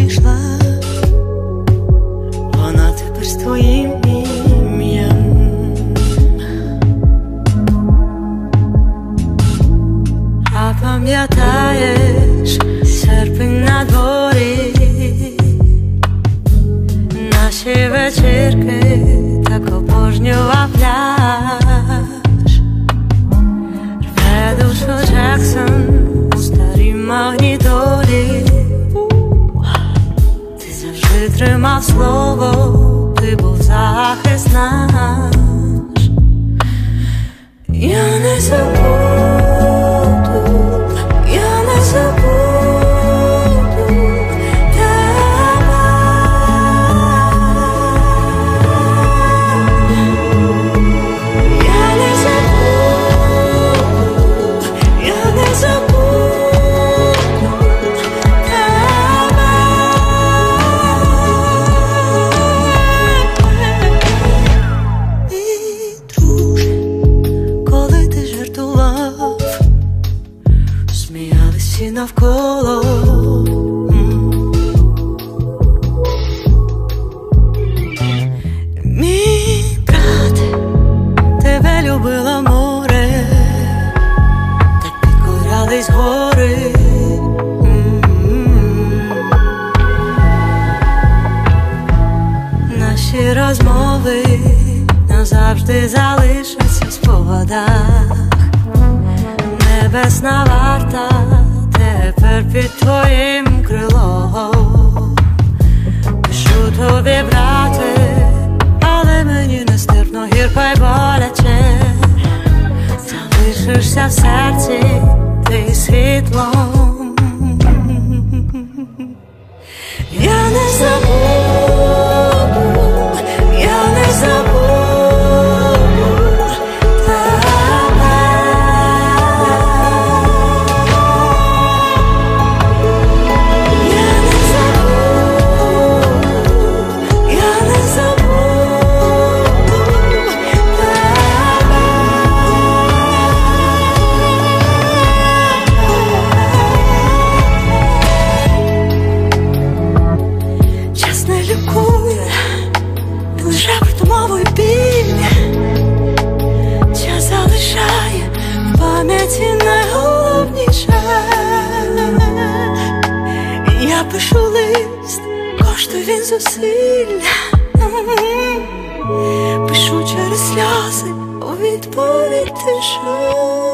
прийшла, вона тепер з твоїм ім'ям. А пам'ятаєш серпень на дворі, наші вечірки, так обожнював пляж. Рве душу Джексон у старій магнітолі. Ти завжди тримав слово, ти був захист наш. Я не забуду, я не забуду тебе. Я не забуду, я не забуду тебе. Мій друже, коли ти жартував, сміялись всі навколо. Мій брате, тебе любила море, так підкорялись гори. Наші розмови назавжди залишаться в спогадах. Небесна варта тепер під твоїм крилом. Пишу тобі, брате, але мені нестерпно гірко й боляче. Залишишся в серці ти світлом. Я не забуду, я не забуду тебе. Я не забуду, я не забуду тебе. Час не лікує, лише притумову і біль. Час залишає в пам'яті найголовніше. Я пишу лист, коштує він зусилля. Пишу через сльози, у відповідь тишу.